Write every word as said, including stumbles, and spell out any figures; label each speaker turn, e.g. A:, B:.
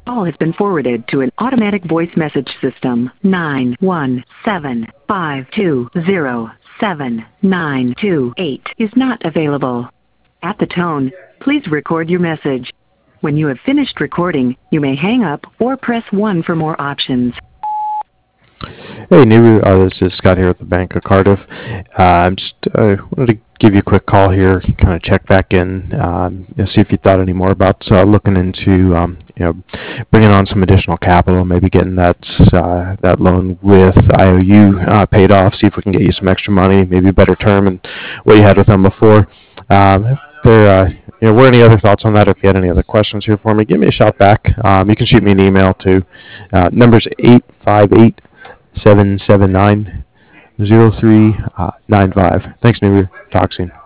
A: Call has been forwarded to an automatic voice message system. nine one seven, five two zero, seven nine two eight is not available. At the tone, please record your message. When you have finished recording, you may hang up or press one for more options.
B: Hey, Nibu, uh, this is Scott here at the Bank of Cardiff. Uh, I'm just uh, wanted to give you a quick call here, kind of check back in, um, you know, see if you thought any more about uh, looking into, um, you know, bringing on some additional capital, maybe getting that uh, that loan with I O U uh, paid off. See if we can get you some extra money, maybe a better term than what you had with them before. Um, if there, uh, you know, were any other thoughts on that, or if you had any other questions here for me, give me a shout back. Um, you can shoot me an email to uh, numbers eight five eight. seven seven nine zero three nine five. Thanks, Nuru. Talk soon.